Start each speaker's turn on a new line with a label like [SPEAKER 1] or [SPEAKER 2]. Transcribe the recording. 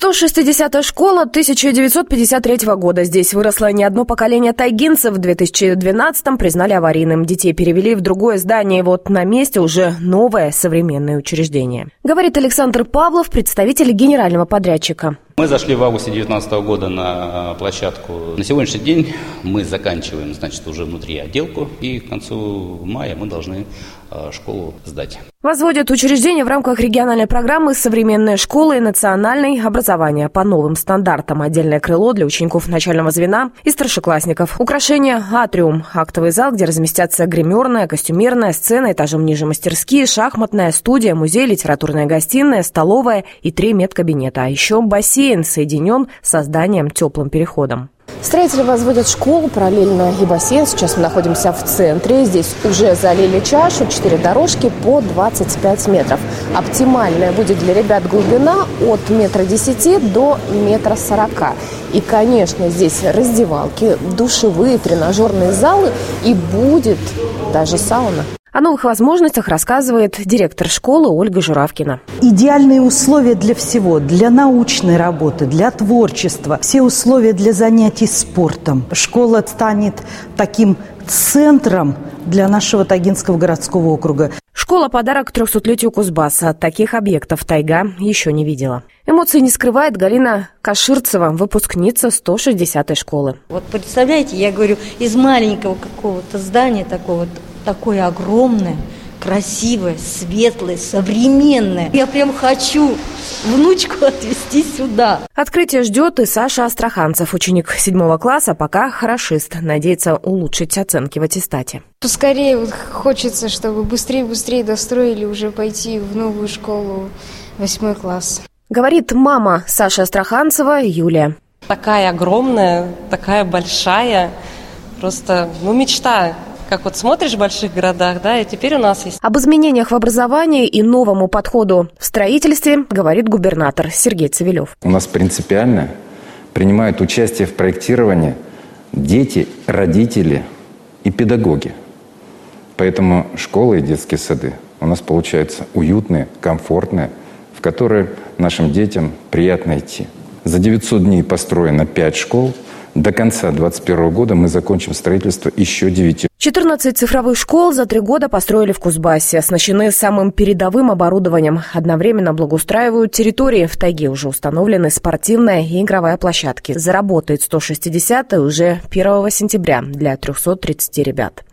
[SPEAKER 1] 160-я школа 1953 года. Здесь выросло не одно поколение тайгинцев. В 2012-м признали аварийным. Детей перевели в другое здание. И вот на месте уже новое современное учреждение. Говорит Александр Павлов, представитель генерального подрядчика.
[SPEAKER 2] Мы зашли в августе 2019 года на площадку. На сегодняшний день мы заканчиваем, уже внутри отделку. И к концу мая мы должны школу сдать.
[SPEAKER 1] Возводят учреждение в рамках региональной программы «Современная школа» и национальное образование по новым стандартам. Отдельное крыло для учеников начального звена и старшеклассников. Украшение «Атриум». Актовый зал, где разместятся гримерная, костюмерная сцена, этажом ниже мастерские, шахматная студия, музей, литературная гостиная, столовая и 3 медкабинета. А еще бассейн соединен с зданием теплым переходом. Строители возводят школу, параллельно и бассейн. Сейчас мы находимся в центре. Здесь уже залили чашу, 4 дорожки по 25 метров. Оптимальная будет для ребят глубина от 1,10 м до 1,40 м. И, конечно, здесь раздевалки, душевые, тренажерные залы и будет даже сауна. О новых возможностях рассказывает директор школы Ольга Журавкина.
[SPEAKER 3] Идеальные условия для всего, для научной работы, для творчества, все условия для занятий спортом. Школа станет таким центром для нашего Тайгинского городского округа.
[SPEAKER 1] Школа – подарок к 300-летию Кузбасса. Таких объектов тайга еще не видела. Эмоции не скрывает Галина Каширцева, выпускница 160-й школы.
[SPEAKER 4] Вот представляете, я говорю, из маленького какого-то здания такое огромное, красивое, светлое, современное. Я прям хочу внучку отвезти сюда.
[SPEAKER 1] Открытие ждет и Саша Астраханцев, ученик 7 класса, пока хорошист. Надеется улучшить оценки в аттестате.
[SPEAKER 5] Поскорее хочется, чтобы быстрее достроили, уже пойти в новую школу 8 класс.
[SPEAKER 1] Говорит мама Саши Астраханцева Юлия.
[SPEAKER 6] Такая огромная, такая большая, просто мечта. Как смотришь в больших городах, и теперь у нас есть.
[SPEAKER 1] Об изменениях в образовании и новому подходу в строительстве говорит губернатор Сергей Цивилев.
[SPEAKER 7] У нас принципиально принимают участие в проектировании дети, родители и педагоги. Поэтому школы и детские сады у нас получаются уютные, комфортные, в которые нашим детям приятно идти. За 900 дней построено 5 школ. До конца 2021 года мы закончим строительство еще 9.
[SPEAKER 1] 14 цифровых школ за 3 года построили в Кузбассе. Оснащены самым передовым оборудованием. Одновременно благоустраивают территории. В тайге уже установлены спортивная и игровая площадки. Заработает 160-й уже 1 сентября для 330 ребят.